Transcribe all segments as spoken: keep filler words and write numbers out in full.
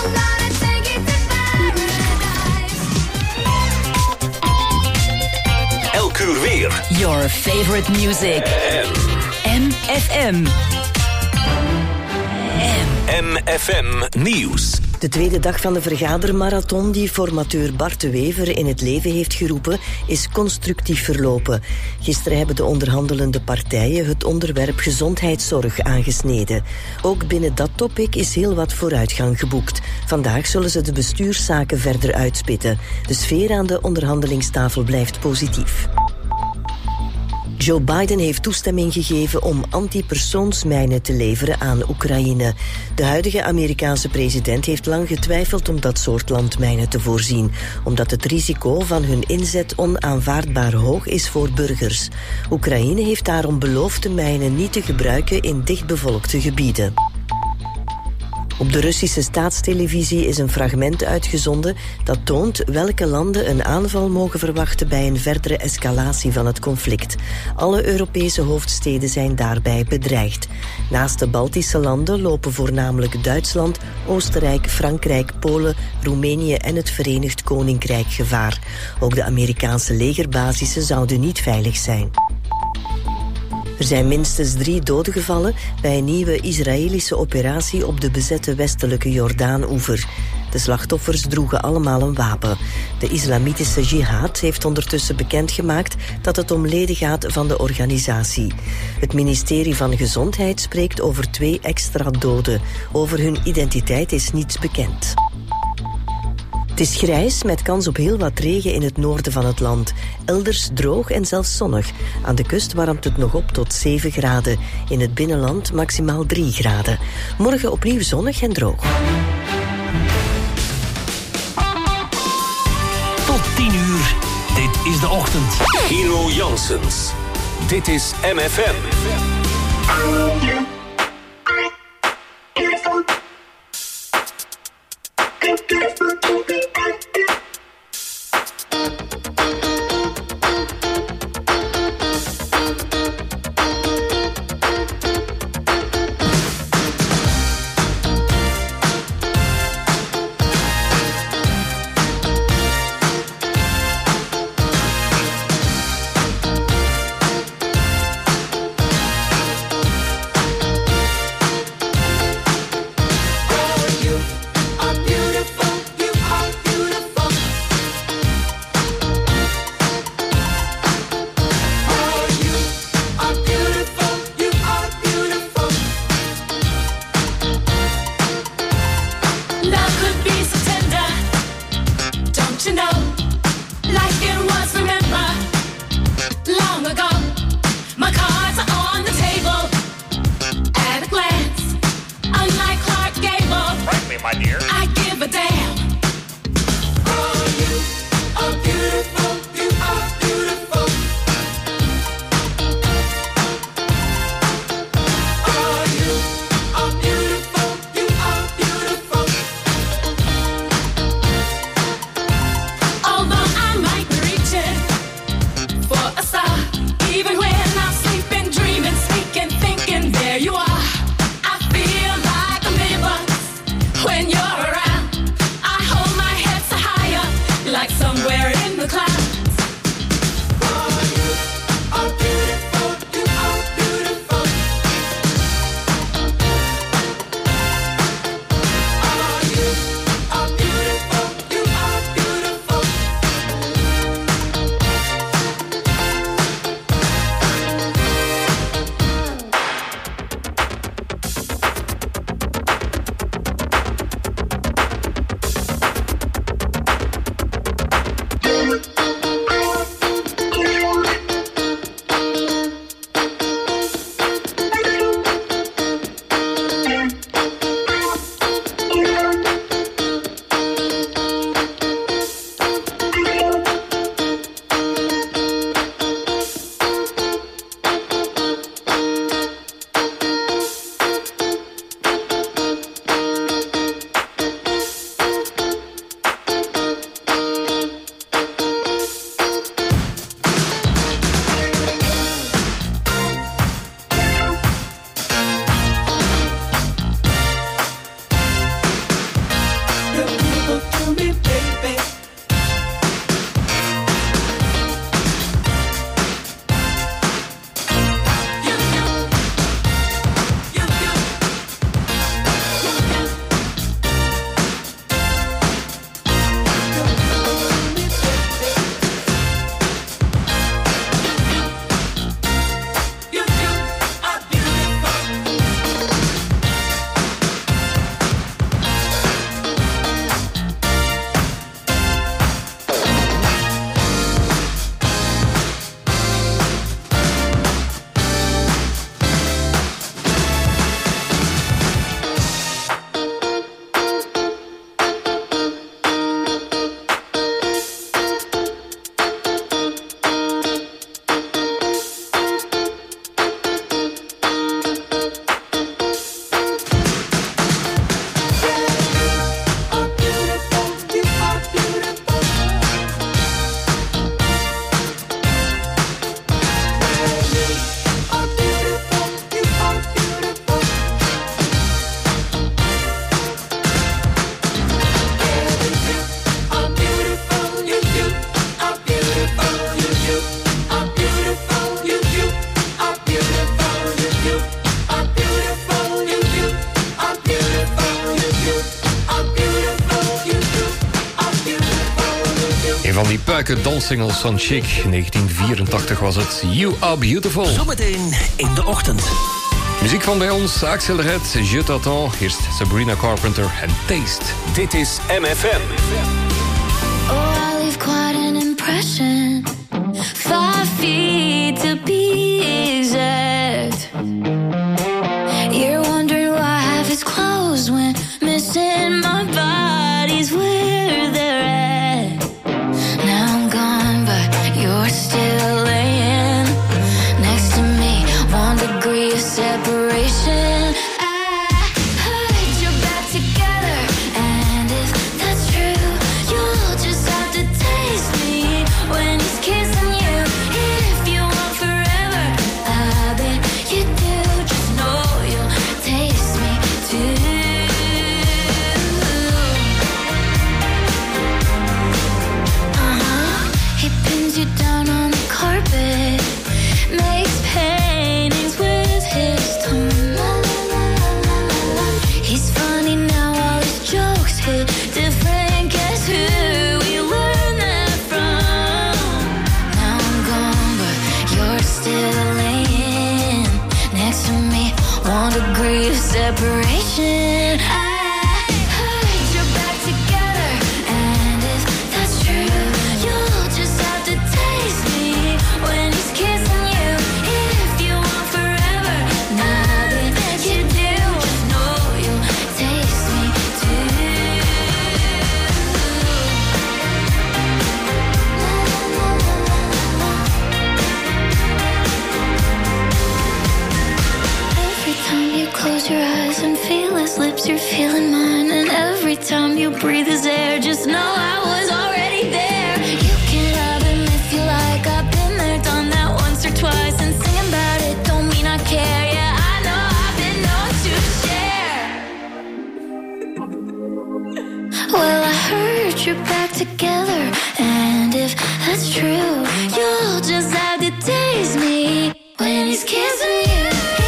Elk uur weer. Your favorite music. M F M. M F M Nieuws. De tweede dag van de vergadermarathon die formateur Bart de Wever in het leven heeft geroepen, is constructief verlopen. Gisteren hebben de onderhandelende partijen het onderwerp gezondheidszorg aangesneden. Ook binnen dat topic is heel wat vooruitgang geboekt. Vandaag zullen ze de bestuurszaken verder uitspitten. De sfeer aan de onderhandelingstafel blijft positief. Joe Biden heeft toestemming gegeven om antipersoonsmijnen te leveren aan Oekraïne. De huidige Amerikaanse president heeft lang getwijfeld om dat soort landmijnen te voorzien, omdat het risico van hun inzet onaanvaardbaar hoog is voor burgers. Oekraïne heeft daarom beloofd de mijnen niet te gebruiken in dichtbevolkte gebieden. Op de Russische staatstelevisie is een fragment uitgezonden dat toont welke landen een aanval mogen verwachten bij een verdere escalatie van het conflict. Alle Europese hoofdsteden zijn daarbij bedreigd. Naast de Baltische landen lopen voornamelijk Duitsland, Oostenrijk, Frankrijk, Polen, Roemenië en het Verenigd Koninkrijk gevaar. Ook de Amerikaanse legerbasissen zouden niet veilig zijn. Er zijn minstens drie doden gevallen bij een nieuwe Israëlische operatie op de bezette westelijke Jordaan-oever. De slachtoffers droegen allemaal een wapen. De islamitische jihad heeft ondertussen bekendgemaakt dat het om leden gaat van de organisatie. Het ministerie van Gezondheid spreekt over twee extra doden. Over hun identiteit is niets bekend. Het is grijs met kans op heel wat regen in het noorden van het land. Elders droog en zelfs zonnig. Aan de kust warmt het nog op tot zeven graden. In het binnenland maximaal drie graden. Morgen opnieuw zonnig en droog. Tot tien uur. Dit is de ochtend. Gino Janssens. Dit is M F M. van die puiken danssingles van Chic. negentien vierentachtig was het. You Are Beautiful. Zometeen in de ochtend. Muziek van bij ons, Axel Red, Je t'attends. Eerst Sabrina Carpenter en Taste. Dit is M F M. Oh, I leave quite an impression. Five feet to be exact. You're wondering why half is closed when missing my body's where they're at. Now I'm gone, but you're still laying next to me. One degree of separation. Separation. I heard you're back together, and if that's true, you'll just have to taste me when he's kissing you. If you want forever, now that you do, just know you'll taste me too. Every time you close your eyes and feel his lips, you're feeling mine. And every time you breathe his air, just know I was already there. You can love him if you like. I've been there, done that once or twice. And singing about it don't mean I care. Yeah, I know I've been known to share. Well, I heard you're back together, and if that's true, you'll just have to taste me when he's kissing you.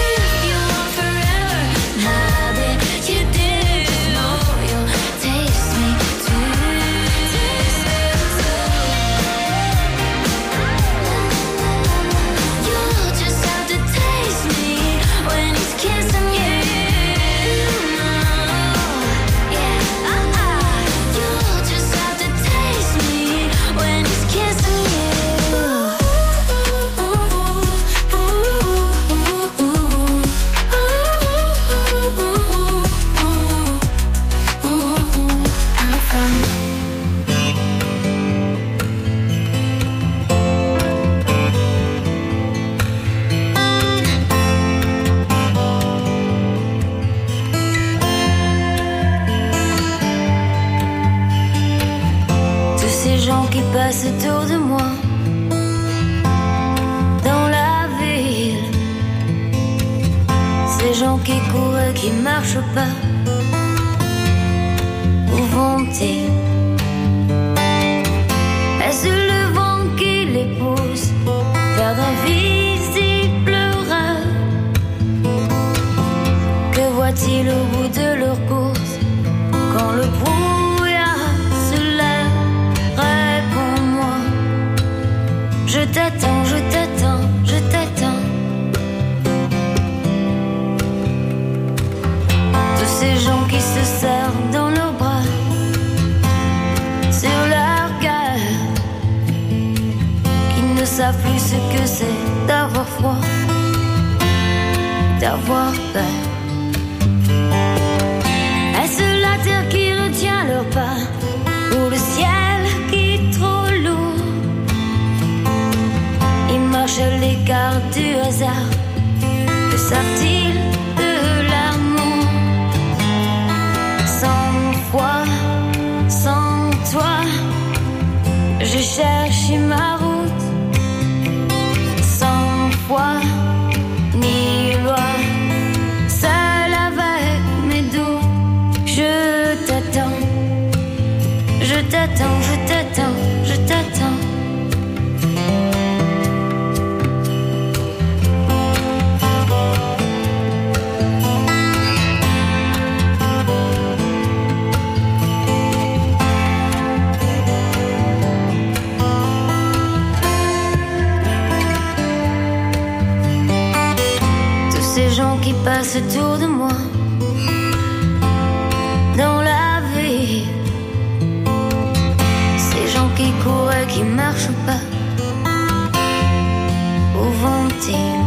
Passe autour de moi dans la ville, ces gens qui courent et qui marchent pas, où vont-ils? Est-ce le vent qui les pousse vers d'invisibles rêves? Que voient-ils au bout de leur course quand le brouillard se lève? Réponds-moi, je t'attends, je t'attends, je t'attends. Tous ces gens qui se serrent dans leurs bras sur leur cœur, qui ne savent plus ce que c'est d'avoir froid, d'avoir peur. Est-ce la terre qui retient leurs pas ou le ciel qui est trop lourd? Ils marchent à l'écart du hasard. Que savent-ils de l'amour? Sans foi, sans toi, je cherche ma route. Sans foi ni loi, seul avec mes doutes, je t'attends, je t'attends, je t'attends, je t'attends. passe autour de moi. Dans la vie, ces gens qui courent et qui marchent pas, où vont-ils?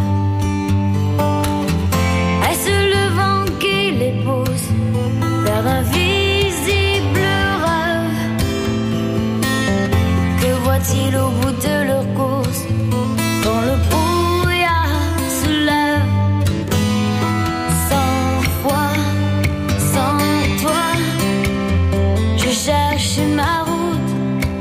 Est-ce le vent qui les pousse vers d'invisibles rêves? Que voient-ils au bout de leur course quand le brouillard se lève? Sans foi, sans toi, je cherche ma route.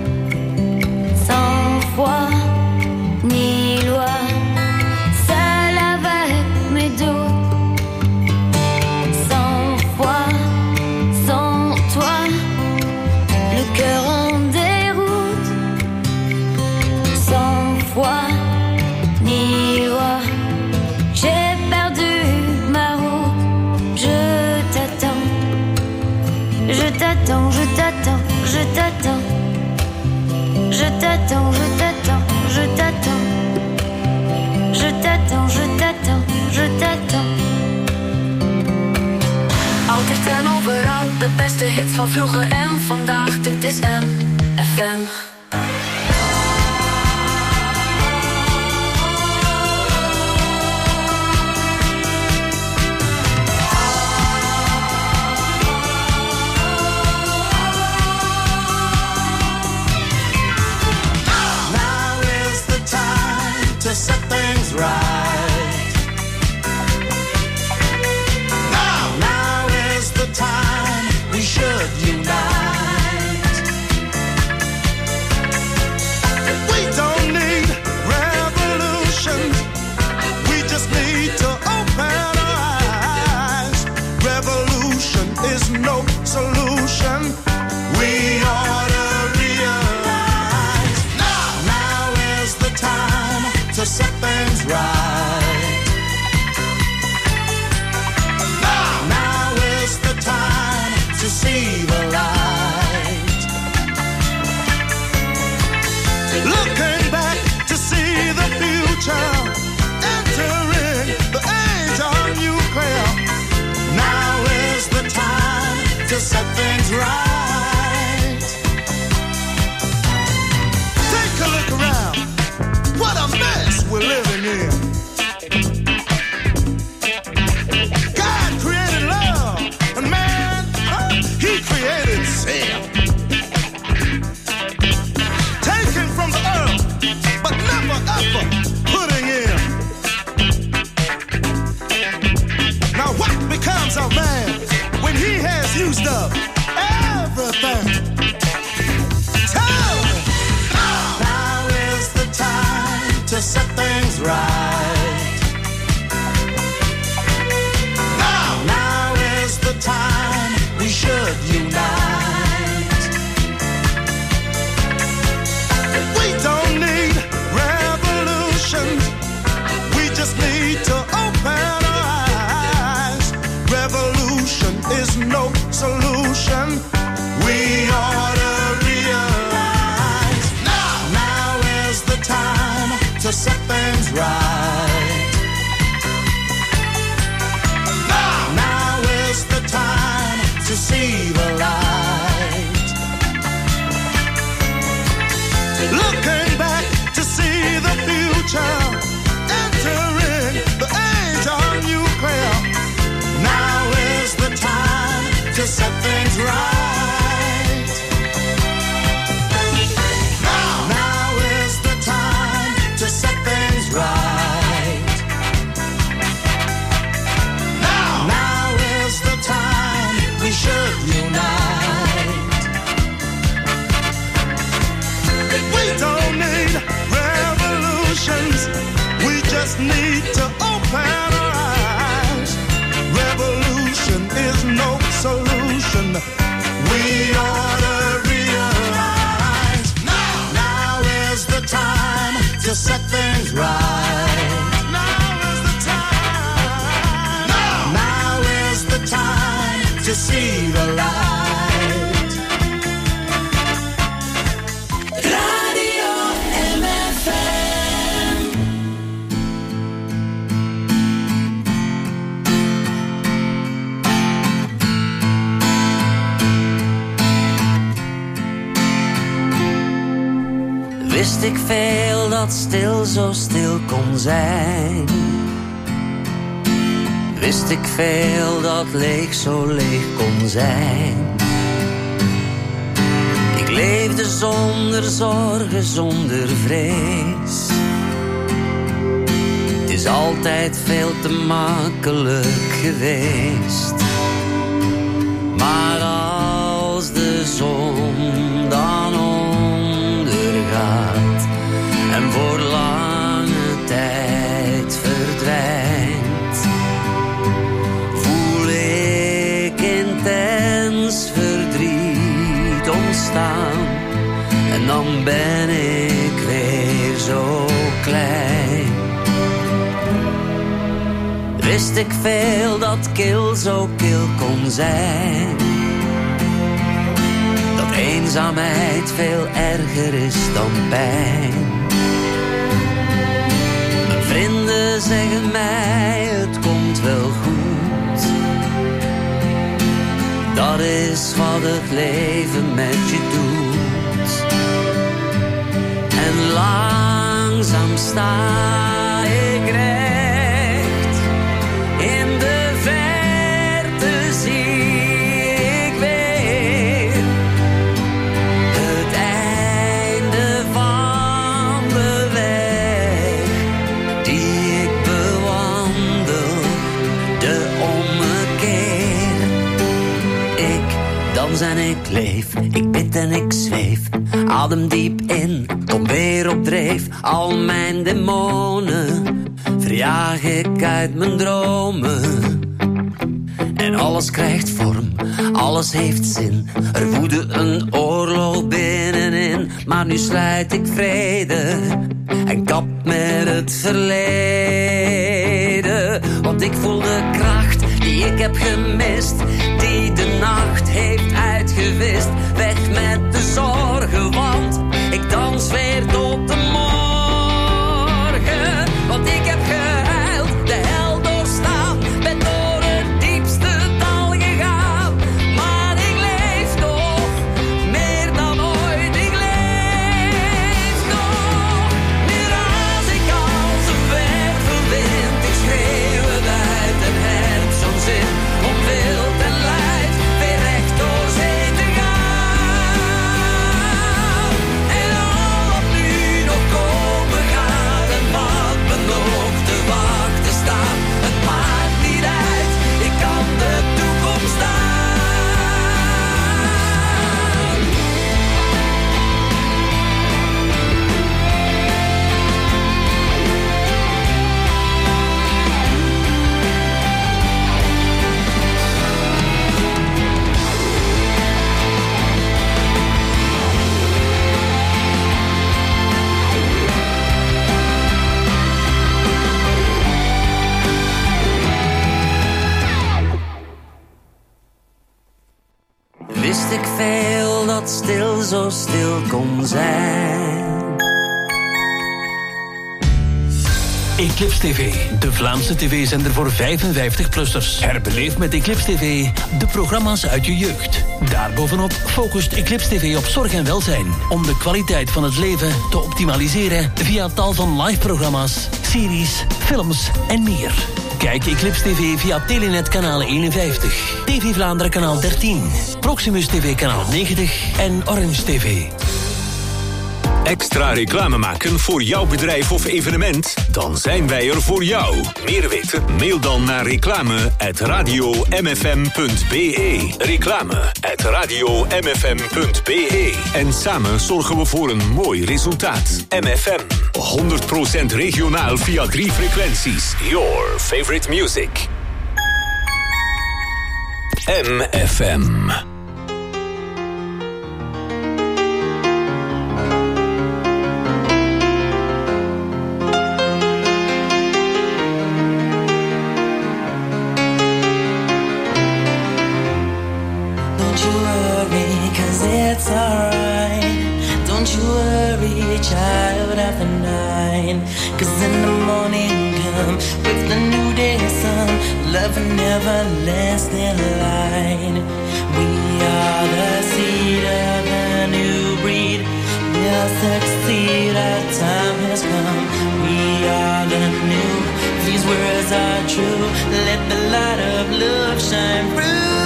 Sans foi ni loi, seul avec mes doutes. Sans foi, sans toi, le cœur en déroute. Sans foi ni loi, j'ai perdu ma route. Je t'attends, je t'attends, je t'attends, je t'attends. Je t'attends, je t'attends, je t'attends. Je t'attends, je t'attends, je t'attends. Altijd en overal, de beste hits van vroeger en vandaag. Dit is M F M. To set things right. Now, now is the time we should unite. We don't need revolution. We just need to open our eyes. Revolution is no solution. We ought to realize. Now, now is the time to set things right. Now, now is the time to see the light. Looking back to see the future, entering the age of nuclear. Now is the time to set things right. Take a look around. What a mess we're living in. God created love, and man, huh, he created sin. Taken from the earth, but never ever putting in. Now what becomes of man when he has used up everything? Tell me. Now, now is the time to set things right. Now, now is the time we should unite. We don't need revolution. We just need to open our eyes. Revolution is no solution. We ought to realize. Now, now is the time to set things right. Now, now is the time to see the light. Looking back to see the future, entering the age of nuclear. Now is the time to set things right. Now, now is the time to set things right. Now, now is the time we should unite. We don't need revolutions. We just need to open our eyes. Revolution is no solution. We ought to realize. Now, now is the time to set things right. Now is the time. Now, now is the time to see the light. Radio M F M. wist ik veel dat stil zo stil kon zijn. Wist ik veel dat leeg zo leeg kon zijn. Ik leefde zonder zorgen, zonder vrees. Het is altijd veel te makkelijk geweest. Maar als de zon dan ondergaat en voor lange tijd verdwijnt, voel ik intens verdriet ontstaan. En dan ben ik weer zo klein. Wist ik veel dat kil zo kil kon zijn. Dat eenzaamheid veel erger is dan pijn. Mijn vrienden zeggen mij het komt wel goed. Dat is wat het leven met je doet. En langzaam sta ik recht. In de verte zie ik weer het einde van de weg die ik bewandel, de ommekeer. Ik dans en ik leef, ik bid en ik zweef, adem diep in, kom weer op dreef. Al mijn demonen verjaag ik uit mijn dromen. En alles krijgt vorm, alles heeft zin. Er woedde een oorlog binnenin. Maar nu sluit ik vrede en kap met het verleden. Want ik voel de kracht die ik heb gemist, die de nacht heeft uitgewist. Weg met de zorgen, want ik dans weer tot de morgen. Want ik heb gehuild, de hel doorstaan, ben door het diepste dal gegaan. Maar ik leef nog, meer dan ooit, ik leef nog. Nu raas ik als een wervelwind, ik schreeuw het uit en heb zo'n zin om wild en luid weer recht door zee te gaan. En al wat nu nog komen gaat en wat me nog te wachten staat, het maakt niet uit, ik kan de toekomst aan. Wist ik veel dat stil zo stil kon zijn. Eclipse T V, de Vlaamse tv-zender voor vijfenvijftig-plussers. Herbeleef met Eclipse T V de programma's uit je jeugd. Daarbovenop focust Eclipse T V op zorg en welzijn, om de kwaliteit van het leven te optimaliseren via tal van live-programma's, series, films en meer. Kijk Eclipse T V via Telenet kanaal eenenvijftig, T V Vlaanderen kanaal dertien, Proximus T V kanaal negentig en Orange T V. Extra reclame maken voor jouw bedrijf of evenement? Dan zijn wij er voor jou. Meer weten? Mail dan naar reclame at radio m f m punt b e. Reclame at radio m f m punt b e. En samen zorgen we voor een mooi resultaat. M F M, honderd procent regionaal via drie frequenties. Your favorite music. M F M. It's alright, don't you worry, child after nine. Cause in the morning come with the new day sun, love and everlasting light. We are the seed of a new breed, we'll succeed. true. Let the light of love shine through.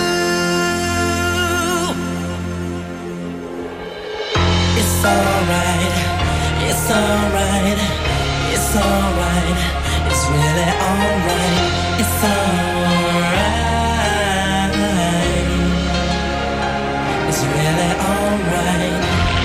It's alright, it's alright, it's alright, it's really alright, it's alright, it's really alright.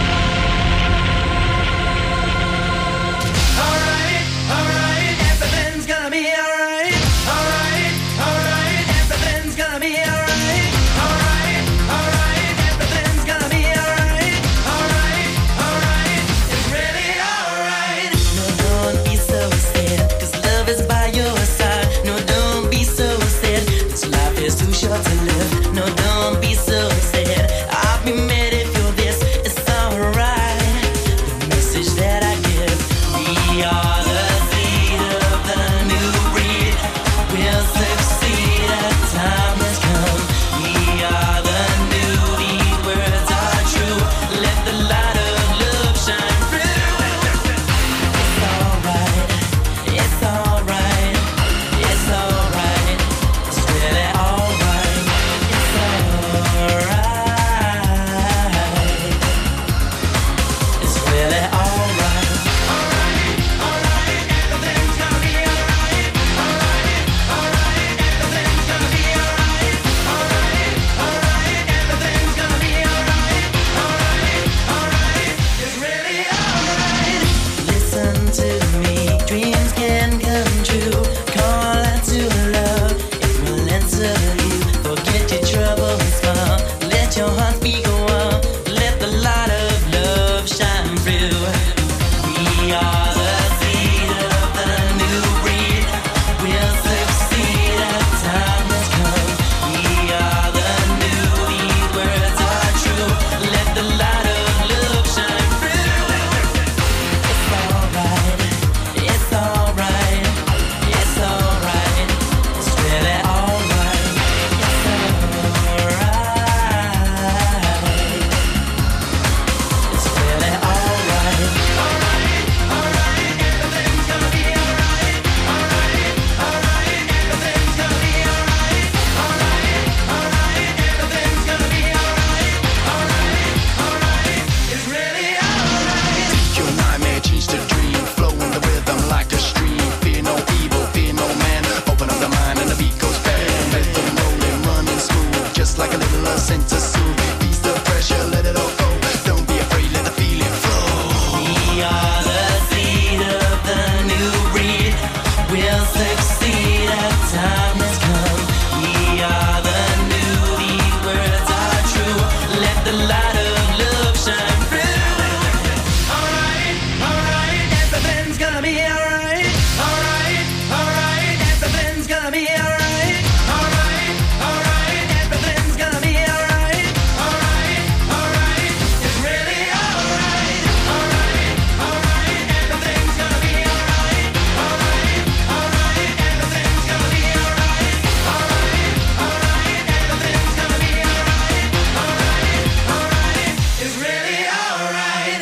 Alright, alright, everything's gonna be alright. Alright, alright, everything's gonna be alright. Alright, alright, everything's gonna be alright. Alright, alright, it's really alright. No, don't be so sad, 'cause love is by your side. No, don't be so sad, this life is too short to live. No, don't be so sad, I'll be mad if you're this. It's alright, the message that I give. We are the seed of the new breed. We'll succeed as time has come. We are the new, these words are true. Let the light of love shine through. It's alright, it's alright, it's alright, it's really alright, it's alright, it's really alright. Alright, alright, everything's gonna be alright. Alright, alright, everything's gonna be alright. Alright, alright, everything's gonna be alright. Alright, alright, it's really alright. Listen to me, dreams can come true. Call out to love, it will answer you. Forget your trouble and smile, let your heart beat go on. Let the light of love shine through. We are the seed of the new breed. We'll succeed as time has come. We are the new, these words are true. Let the light of love shine through. It's alright, it's alright, it's alright, it's really alright, it's alright, it's really alright. Alright, alright, everything's gonna be alright. Alright, alright, everything's gonna be alright. Alright, alright, everything's gonna be alright. Alright, alright, it's really alright. Your nightmare changed to dream, flowing the rhythm like a stream. Fear no evil, fear no man. Open up the mind and the beat goes bang. Rhythm rolling, running smooth, just like a little love sent to soothe. Ease the pressure, let it all go. Don't be afraid, let the feeling flow. We are the seed of the new breed. We'll succeed as time has come. We are the new, these words are true. Let the light of love shine through. Alright, alright, everything's gonna be alright. Alright, alright, everything's gonna be alright. Alright, alright, everything's gonna be alright. Alright, alright, it's really alright. Alright, alright, everything's gonna be alright. Alright, alright, everything's gonna be alright. Alright, alright, everything's gonna be alright. Alright, alright, it's really alright.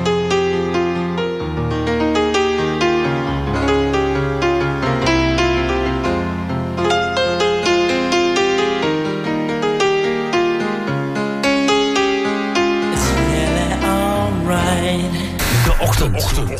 It's really alright. De ochtend.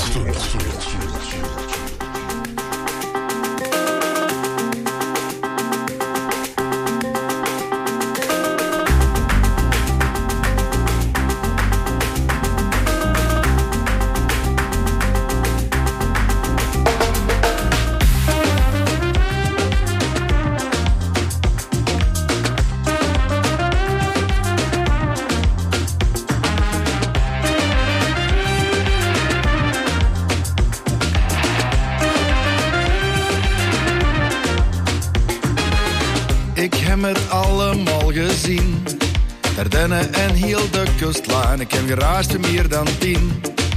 Ik heb het allemaal gezien. Ardennen en heel de kustlijn. Ik heb geraasd meer dan tien.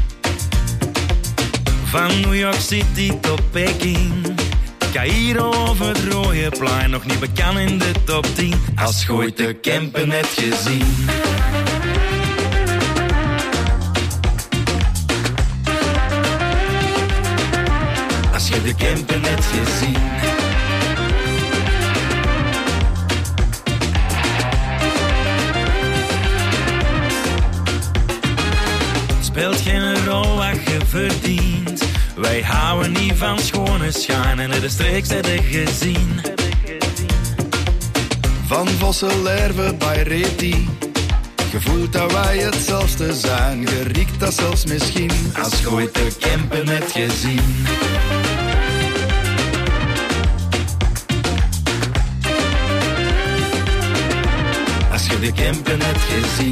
Van New York City tot Peking. Cairo of het rode plein. Nog niet bekend in de top tien. Als je ooit de Kempen hebt gezien. Als je de Kempen hebt gezien. speelt geen rol wat je verdient. Wij houden niet van schone schijn en de streeks hebben gezien. Van Vosselerve bij Reti. Je voelt dat wij hetzelfde zijn. Je riekt dat zelfs misschien. Als je ooit de Kempen hebt gezien. Als je de Kempen hebt gezien.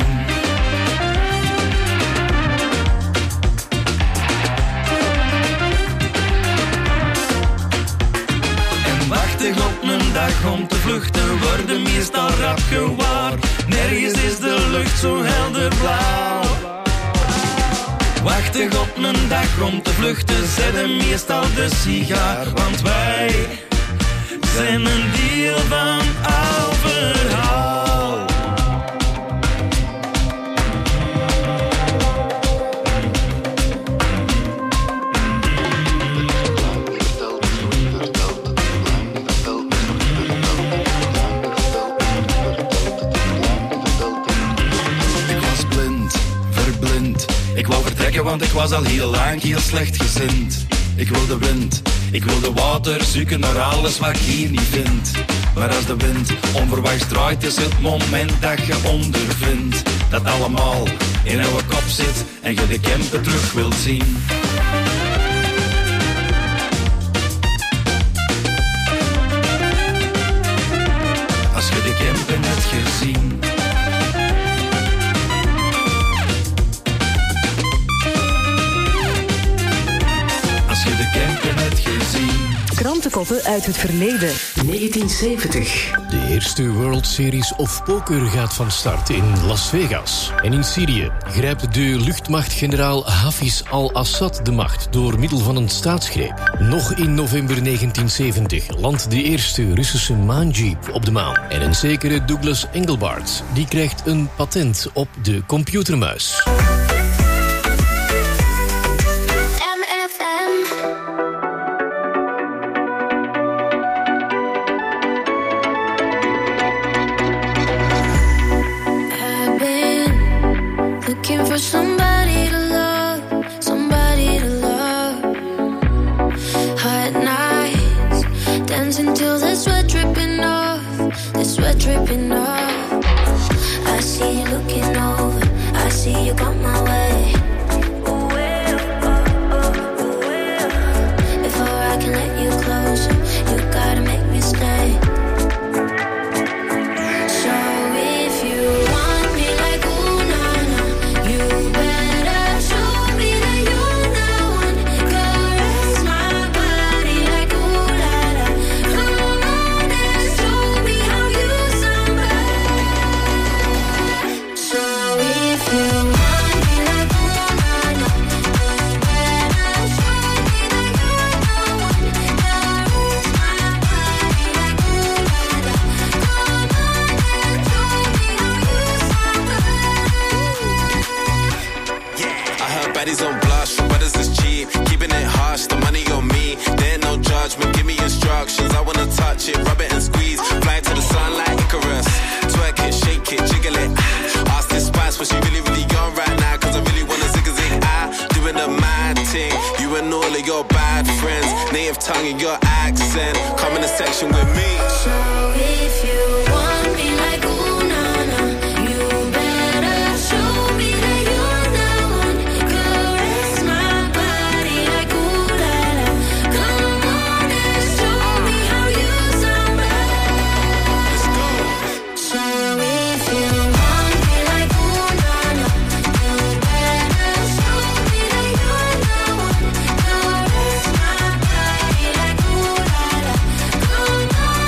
Op een dag om te vluchten worden meestal rap gewaar. Nergens is de lucht zo helder blauw. Wachtig op een dag om te vluchten, zetten meestal de sigaar. Want wij zijn een deel van al verhaal. Ik wou vertrekken, want ik was al heel lang heel slecht gezind. Ik wil de wind, ik wil de water, zoeken naar alles wat ik hier niet vind. Maar als de wind onverwachts draait, is het moment dat je ondervindt dat allemaal in jouw kop zit en je de Kempen terug wilt zien. Als je de Kempen hebt gezien. Krantenkoppen uit het verleden. negentien zeventig. De eerste World Series of Poker gaat van start in Las Vegas. En in Syrië grijpt de luchtmachtgeneraal Hafiz al-Assad de macht door middel van een staatsgreep. Nog in november negentien zeventig landt de eerste Russische maanjeep op de maan. En een zekere Douglas Engelbart, die krijgt een patent op de computermuis. For somebody to love, somebody to love. Hot nights, dancing till the sweat dripping off, the sweat dripping off. I see you looking over, I see you come my way. Before I can let you closer, you gotta make me stay. On blush, for brothers is cheap. Keeping it harsh, the money on me. There ain't no judgment, give me instructions. I wanna touch it, rub it and squeeze. Fly to the sun like Icarus. Twerk it, shake it, jiggle it. Ask this spice, but she really, really gone right now. Cause I really wanna zig a zig. I doing the mad thing. You and all of your bad friends. Native tongue and your accent. Come in the section with me. So if you want me like ooh na na, you better show me that you're the one. Caress my body like ooh la la. Come on and show me how you somebody. Let's go. So if you want me like ooh na na, you better show me that you're the one. Caress my body like ooh la la. Come on.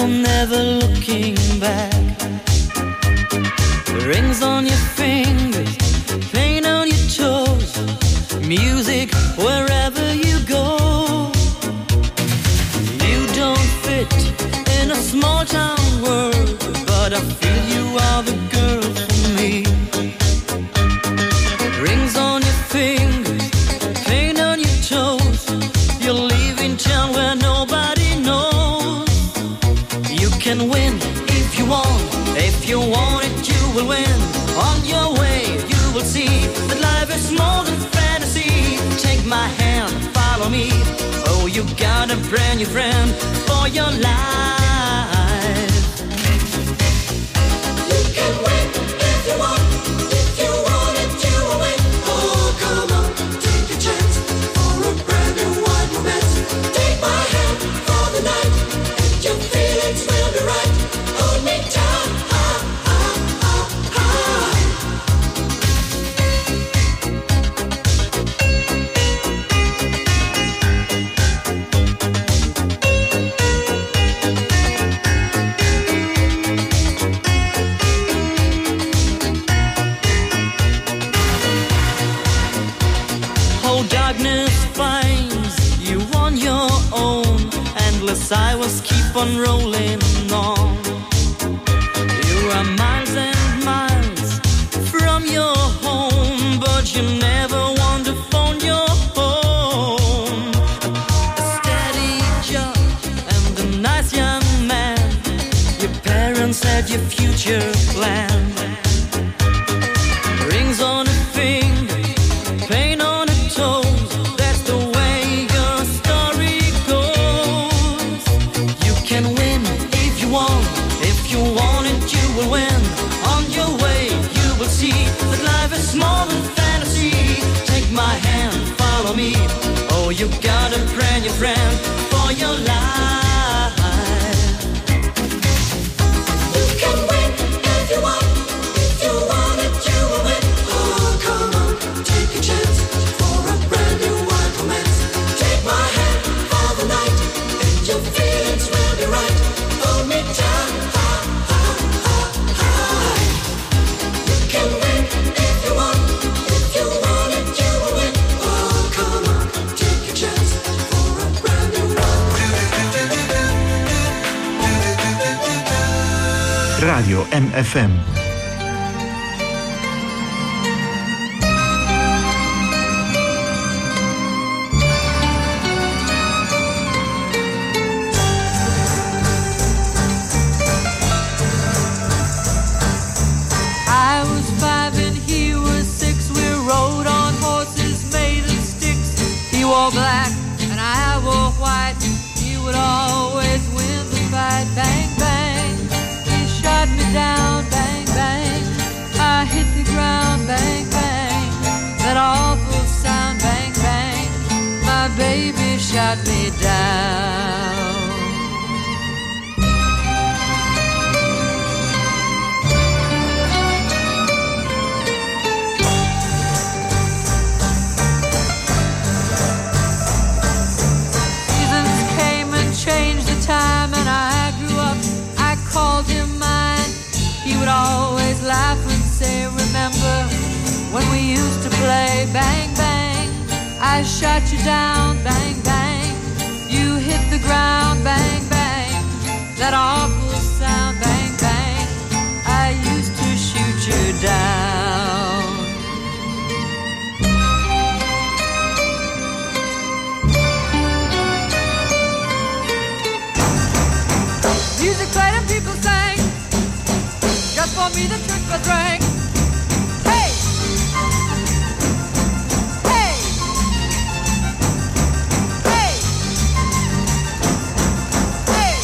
you're never looking back. Rings on your fingers, paint on your toes, music wherever you go. You don't fit in a small town world, but I feel you are the girl for me. Rings on your fingers, paint on your toes, you're leaving town where nobody knows. You can win if you want, if you want it you will win. On your way you will see that life is more than fantasy. Take my hand, follow me. Oh, you got a brand new friend for your life. You can win if you want, if you want it you will win. Oh, come on, take a chance for a brand new wide romance. Take my hand for the night, and your feelings will be right. Hold me tight. Silence keep on rolling on. You are miles and miles from your home, but you never want to phone your home. A steady job and a nice young man, your parents had your future planned. Rings on a finger, paint on a toe, that's the way your story goes. You can win if you want, if you want it you will win. On your way you will see that life is more than fantasy. Take my hand, follow me. Oh, you got a brand new friend for your life. You can win if you want, if you want it you will win. Oh, come on, take a chance for a brand new wild romance. Take my hand for the night, and your feelings will be right. Hold me tight. You can win if you want, if you want it you will win. Oh, come on, take a chance for a brand new one. Radio M F M. I was five and he was six. We rode on horses made of sticks. He wore black and I wore white. He would always win the fight. Bang, bang, he shot me down. Bang, bang, I hit the ground. Bang, bang, that awful sound. Bang, bang, my baby shot me down. Changed the time and I grew up, I called him mine. He would always laugh and say, remember when we used to play. Bang, bang, I shot you down. Bang, bang, you hit the ground. Bang, bang, that awful sound. Bang, bang, I used to shoot you down. Music played and people sang, just for me the trick was rang. Hey! Hey! Hey! Hey!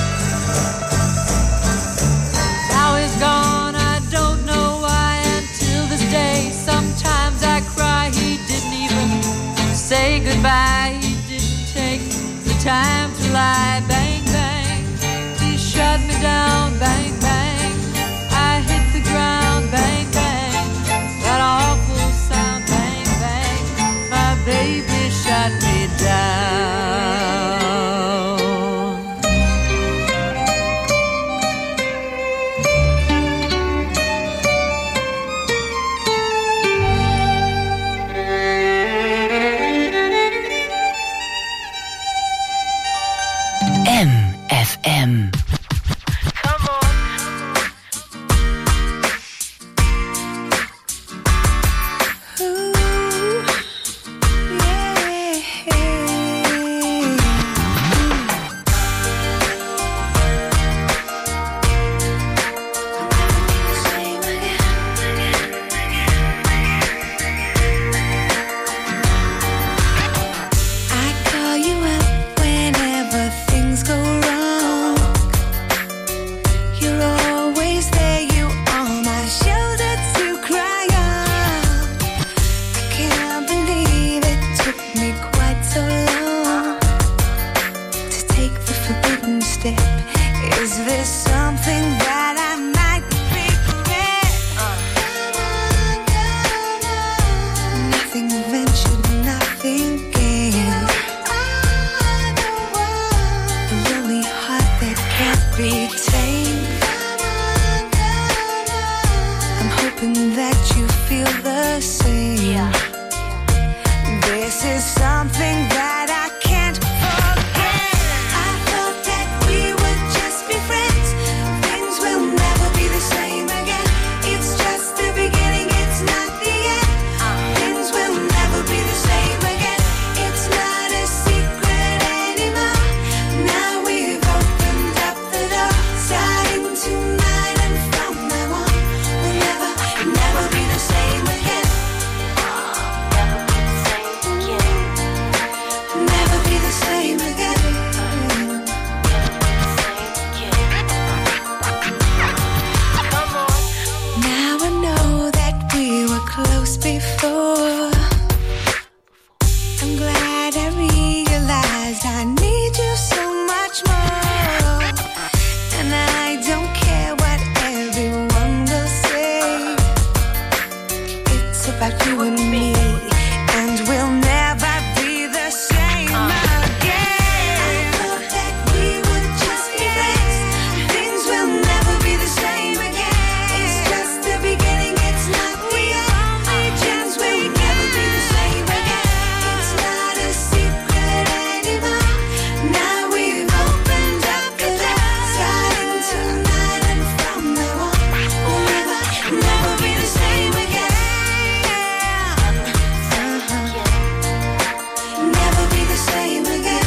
Now he's gone, I don't know why, until hoping that you feel the same. Yeah. This is something that I can't forget. I thought that we would just be friends. Things will never be the same again. It's just the beginning, it's not the end. Things will never be the same again. It's not a secret anymore. Now we've opened up the door. Starting tonight and from now on, we'll never, never be the same again. Never be the same again. Now I know that we were close before. I'm glad I realized I need you so much more. And I don't care what everyone will say. It's about you and me, and we'll never be the same again. I thought that we would just be friends. Things will never be the same again. It's just the beginning, it's not the end. Things will never be the same again. It's not a secret anymore. Now we've opened up the door. Starting tonight and from now on, we'll never, never be the same again. Never be the same again.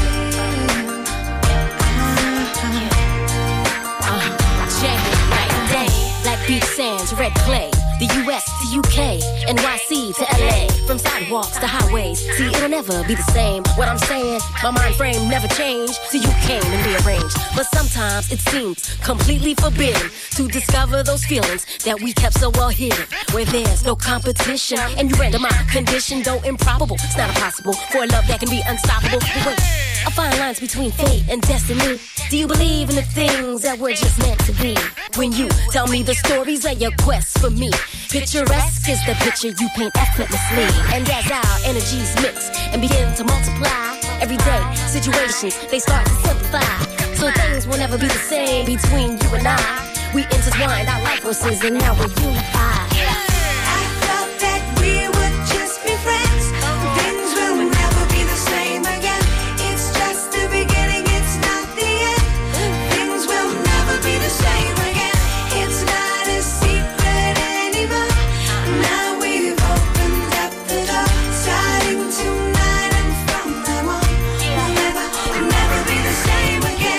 Check it, night and day, like beach sands, red clay. The U S to U K, N Y C to L A. From sidewalks to highways, see it'll never be the same. What I'm saying, my mind frame never changed. So you came and rearranged. But sometimes it seems completely forbidden to discover those feelings that we kept so well hidden. Where there's no competition, and you render my condition, though improbable. It's not impossible for a love that can be unstoppable. But wait, I find lines between fate and destiny. Do you believe in the things that we're just meant to be? When you tell me the stories of your quest for me, picturesque is the picture you paint effortlessly. And as our energies mix and begin to multiply, everyday situations, they start to simplify. So things will never be the same between you and I. We intertwined our life forces and now we're unified. I thought that we would just be friends. Things will never be the same again. It's just the beginning, it's not the end. Things will never be the same again. It's not a secret anymore. Now we've opened up the door. Starting tonight and from now on, we'll never, never be the same again.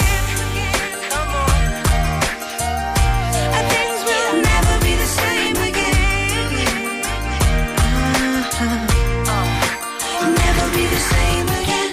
Things will never be the same again. Never be the same again.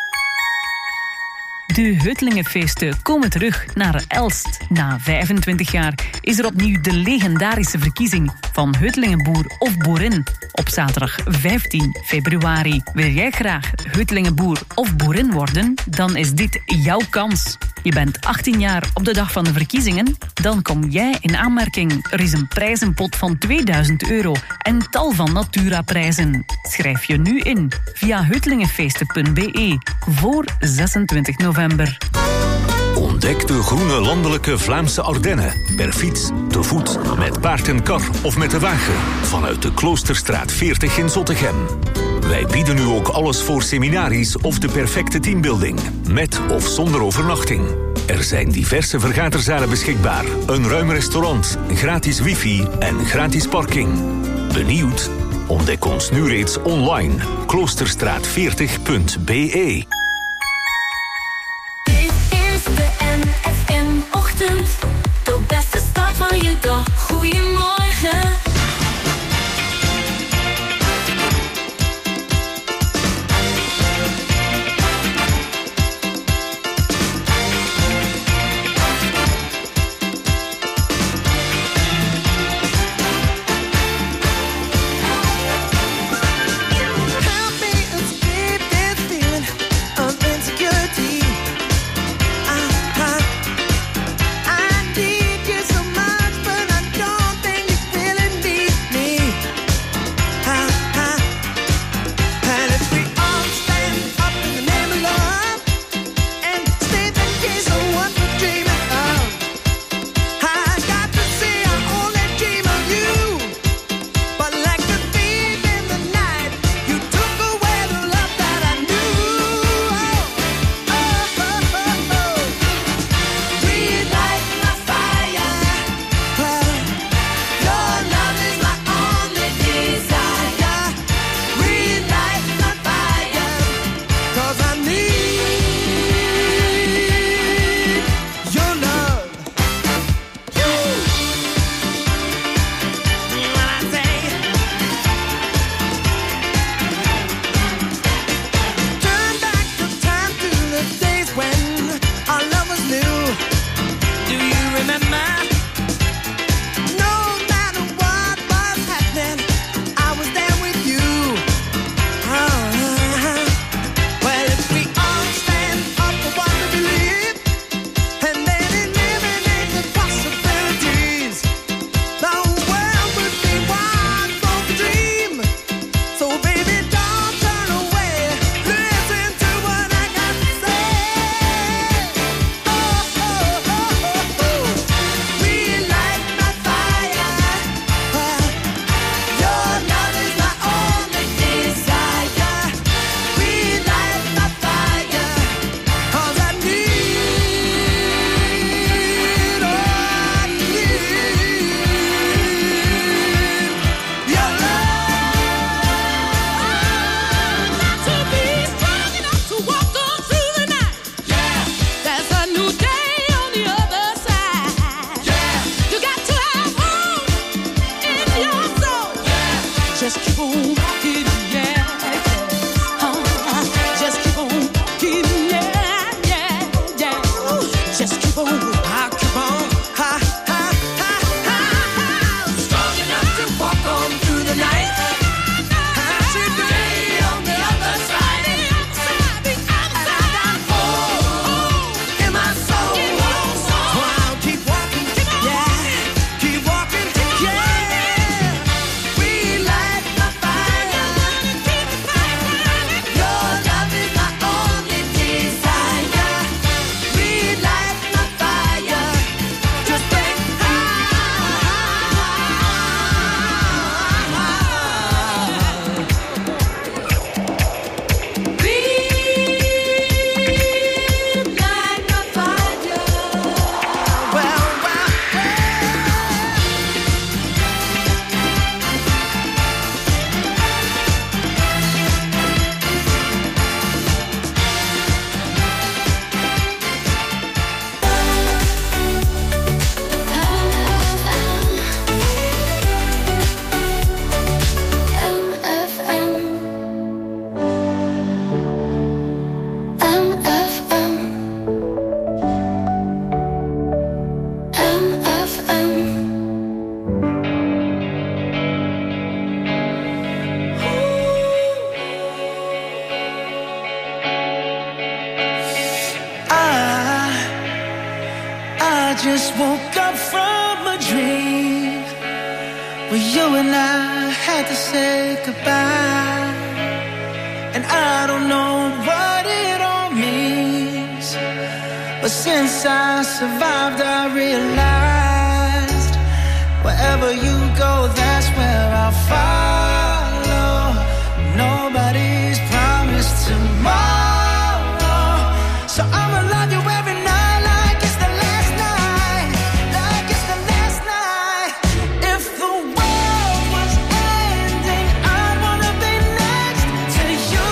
De Huttelingenfeesten komen terug naar Elst. Na vijfentwintig jaar is er opnieuw de legendarische verkiezing van Huttelingenboer of boerin op zaterdag vijftien februari. Wil jij graag Huttelingenboer of boerin worden? Dan is dit jouw kans. Je bent achttien jaar op de dag van de verkiezingen? Dan kom jij in aanmerking. Er is een prijzenpot van tweeduizend euro en tal van Natura-prijzen. Schrijf je nu in via huttelingenfeesten punt b e voor zesentwintig november. Ontdek de groene landelijke Vlaamse Ardennen. Per fiets, te voet, met paard en kar of met de wagen. Vanuit de Kloosterstraat veertig in Zottegem. Wij bieden nu ook alles voor seminaries of de perfecte teambuilding. Met of zonder overnachting. Er zijn diverse vergaderzalen beschikbaar. Een ruim restaurant, gratis wifi en gratis parking. Benieuwd? Ontdek ons nu reeds online. kloosterstraat veertig punt b e. De N F M-ochtend, de beste start van je dag. Goedemorgen. I need you so much, but I don't think you're feeling Just keep on walking, yeah, yeah. Uh, just keep on walking, yeah, yeah, yeah. Just keep on, I keep on, ha, ha, ha, ha, ha. Strong enough to walk on through the night. Today on the other side, and I got hope in my soul. So I'll keep walking, yeah, keep walking, yeah. Relight my fire. Your love is my only desire. Relight my fire. Just bring Relight my fire. Well, well, I, I just woke up from a dream where you and I had to say goodbye. And I don't know what it all means, but since I survived, I realized wherever you go, that's where I'll follow. Nobody's promised tomorrow, so I'ma love you every night like it's the last night, like it's the last night. If the world was ending, I'd wanna be next to you.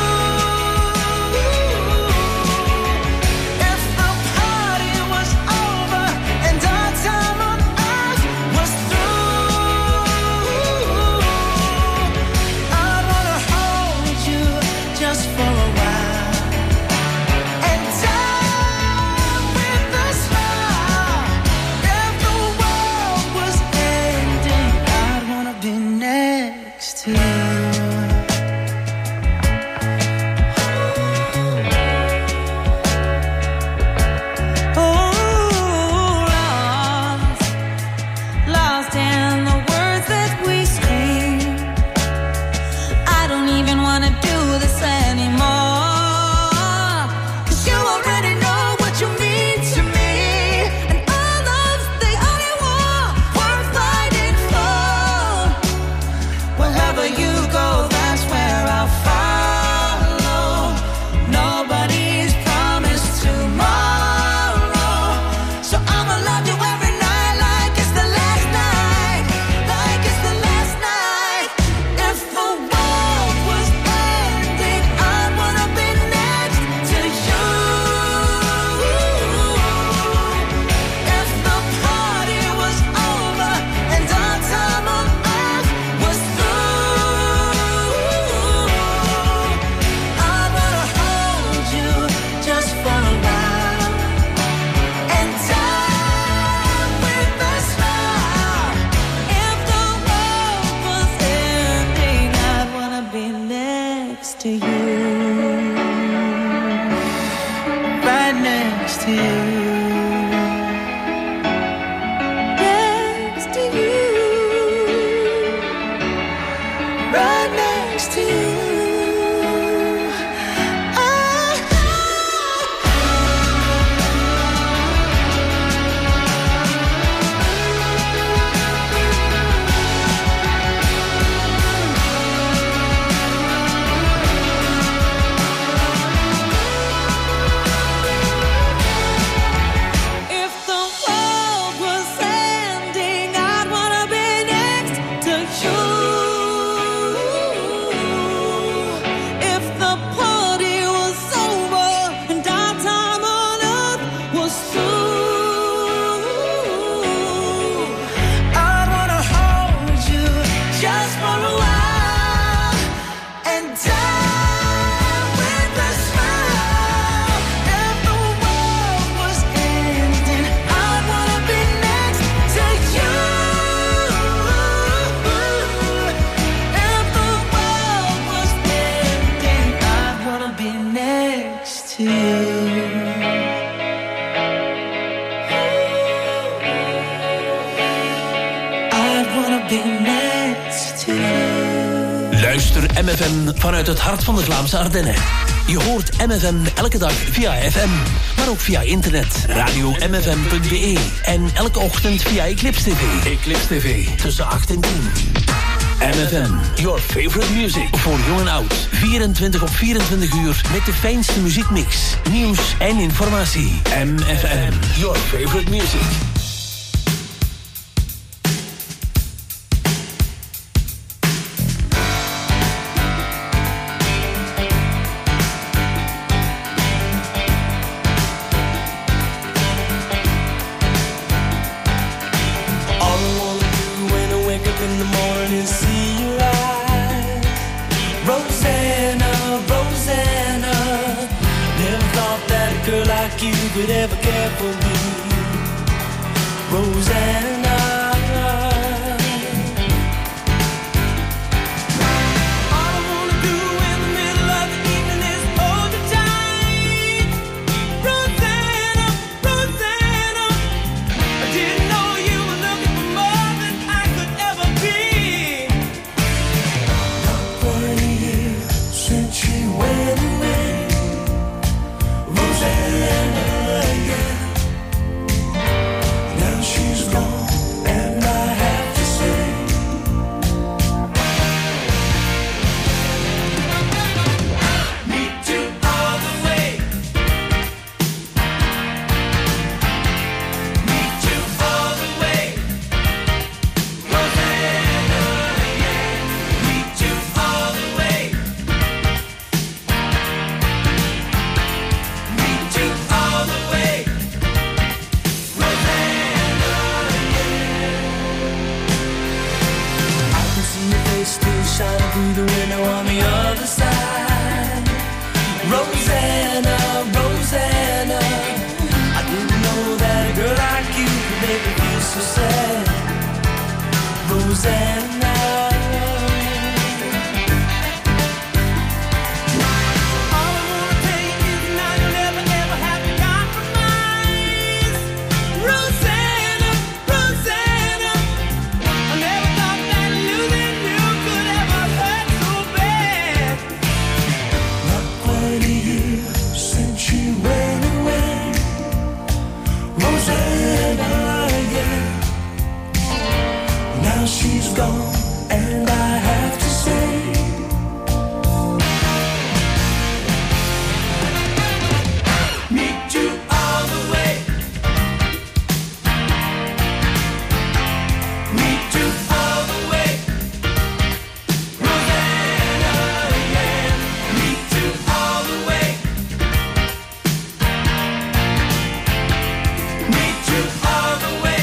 If the party was over and our time on earth was through, I'd wanna hold you just for a while and die with a smile. If the world was ending, I'd wanna be next to you. Oh, lost, lost in the words that we scream. I don't even wanna do this anymore, 'cause you already know what you mean to me, and our love's the only war worth fighting for. Wherever you go, that's where I'll follow. Nobody's promised tomorrow, so I'ma love you every night like it's the last night, like it's the last night. If the world was ending, I'd wanna be next to you. If the party was over and our time on earth was through, I'd wanna hold you just for a while and die with a smile. If the world was ending, I'd wanna be next to you, right next to you, next to you, right next to you. If the world was ending, I'd wanna be next to you. Luister M F M vanuit het hart van de Vlaamse Ardennen. Je hoort M F M elke dag via F M, maar ook via internet, radio m f m punt b e en elke ochtend via Eclipse T V. Eclipse T V, tussen acht en tien. M F M, your favorite music. Voor jong en oud. vierentwintig op vierentwintig uur met de fijnste muziekmix, nieuws en informatie. M F M, your favorite music. Could ever care for me, Rosanna. All I wanna do in the middle of the evening is hold you tight, Rosanna, Rosanna. I didn't know you were looking for more than I could ever be. Not quite a year since she went away, Rosanna. Shining through the window on the other side, Rosanna, Rosanna. I didn't know that a girl like you could make me feel so sad, Rosanna. She's gone, and I have to say, meet you all the way, meet you all the way, Rosanna, yeah, meet you all the way, meet you all the way.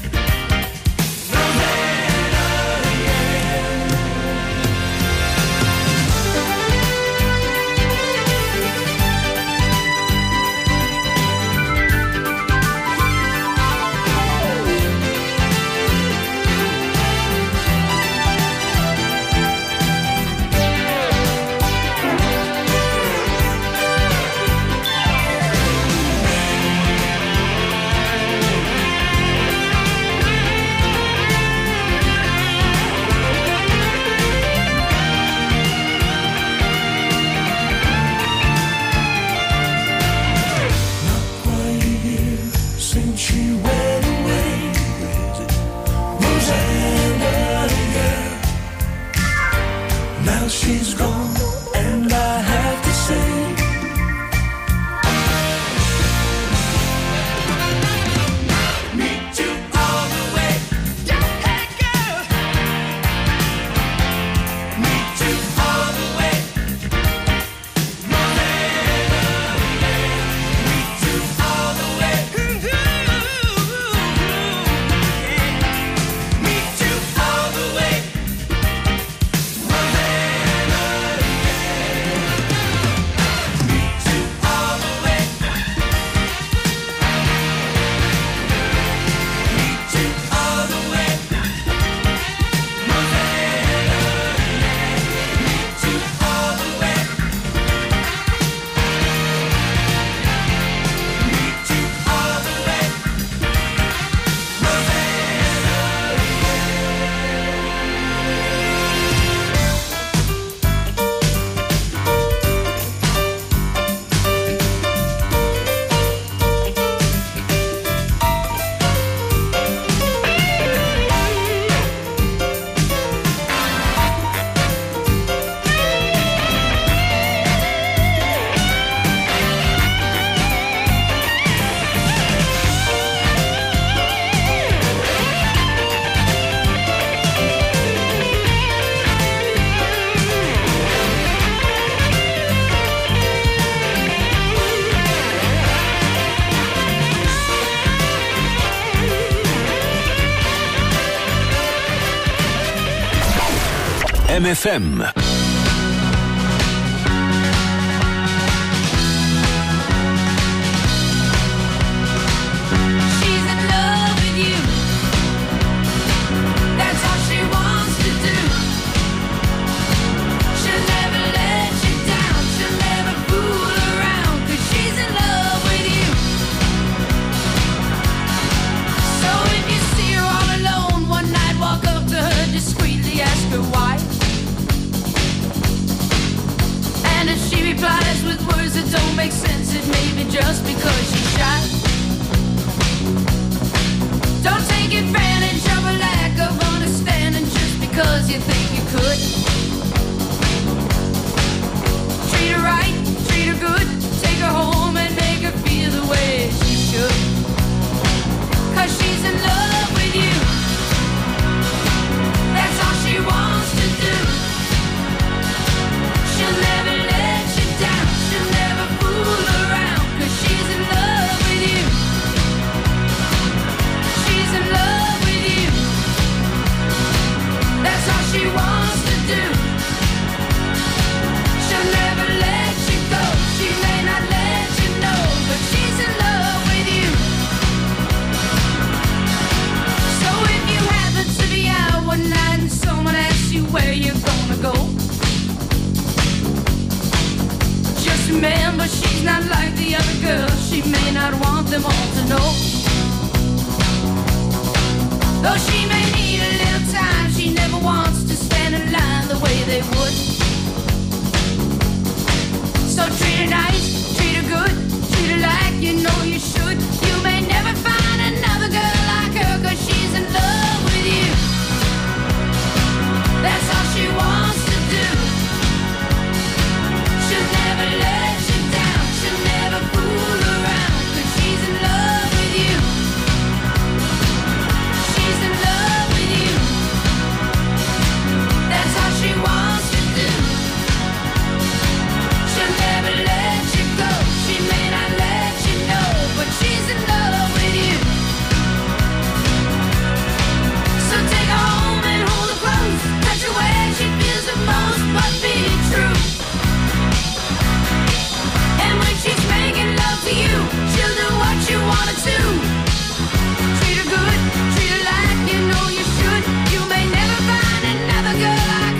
She's gone, and I have to say, meet you all the way. Hey girl, meet you all the way. Rosanna, meet you all the way. Meet you all the way. Rosanna. M F M. Don't make sense, it may be just because she's shy. Don't take advantage of a lack of understanding just because you think you could. Treat her right, treat her good, take her home and make her feel the way she should. Cause she's in love with you. That's all she wants to do. She'll never let you down. She'll never fool around. Cause she's in love with you. She's in love with you. That's all she wants to do. She'll never let you go. She may not let you know, but she's in love with you. So if you happen to be out one night and someone asks you where you're gonna go, just remember she's not like the other girls. She may not want them all to know. Though she may need a little time, she never wants to stand in line the way they would. So treat her nice,